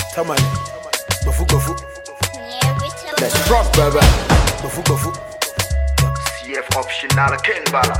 Tamale, Bafu Bafu. Let's rock, baby. Bafu Bafu. CF optional King Bala.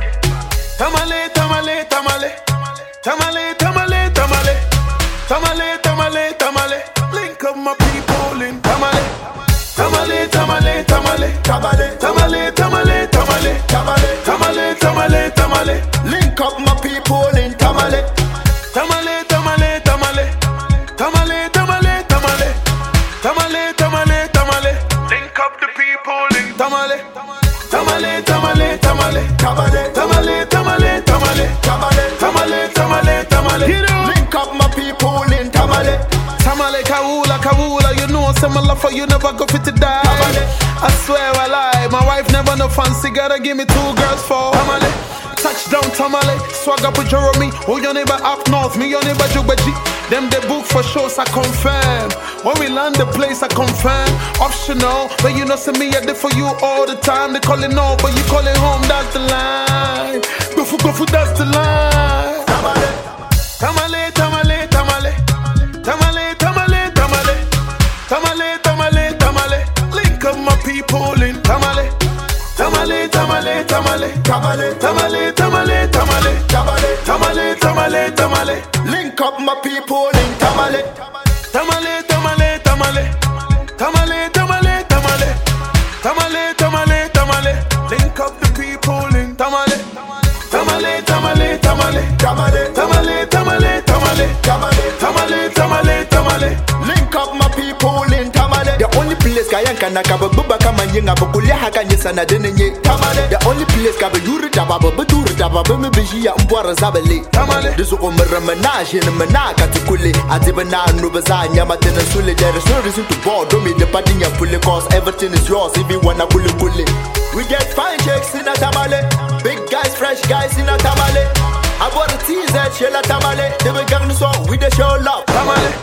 Tamale, Tamale, Tamale. Tamale, Tamale, Tamale. Tamale, Tamale, Tamale. Link up my people in Tamale. Tamale, Tamale, Tamale. Tamale, Tamale, Tamale, Tamale. Tamale, Tamale, Tamale, Tamale. Link up my people in Tamale. Tamale, Tamale, Tamale. Tamale, Tamale, Tamale. Tamale, Tamale, Tamale. Link up the people in Tamale. Tamale, Tamale, Tamale. Tamale. Tamale, Tamale, Tamale. Tamale. Tamale, Tamale, Tamale. Link up my people in Tamale. Tamale, Kawula, Kawula. You know some love for you never go fit to die. Tamale. I swear I lie. My wife never no fancy. Gotta give me 2 girls for Tamale. Touchdown Tamale, swag up with Jeremy. Oh, your neighbor up north, me your neighbor Jubaji. Them they book for shows, I confirm. When we land the place, I confirm. Optional, but you know see me I did for you all the time. They calling on, but you calling home, that's the line. Go for, that's the line. Tamale. Tamale, Tamale, Tamale. Tamale, Tamale, Tamale. Tamale, Tamale, Tamale. Link up my people in Tamale. Tamale, Tamale, Tamale. Tamale. Tamale, Tamale, Tamale. Tamale. Tamale, Tamale, Tamale. Link up my people in Tamale. Tamale, Tamale, Tamale. Tamale, Tamale, Tamale. Tamale, Tamale, Tamale. Link up the people in Tamale. Tamale, Tamale, Tamale. Tamale. Tamale, Tamale, Tamale. Tamale. Tamale, Tamale, Tamale. Link up my people in Tamale. The only place Kayanka Nakaba Bubaka Yinga Bukulia Hakanyasa Denye Tamale. The only place Kaba Yuritaba Buduraba Bimibia Mbwara Zabele Tamale. This will menage in Manaka Tikuli Adibana Nubazanya Matena Sule. There is no reason to board. Don't the party and pull cause everything is yours if you wanna pull. We get fine checks in a Tamale. Big guys, fresh guys in a Tamale. I bought a T-shirt, Shella Tamale. They were gang song with the show love. Tamale.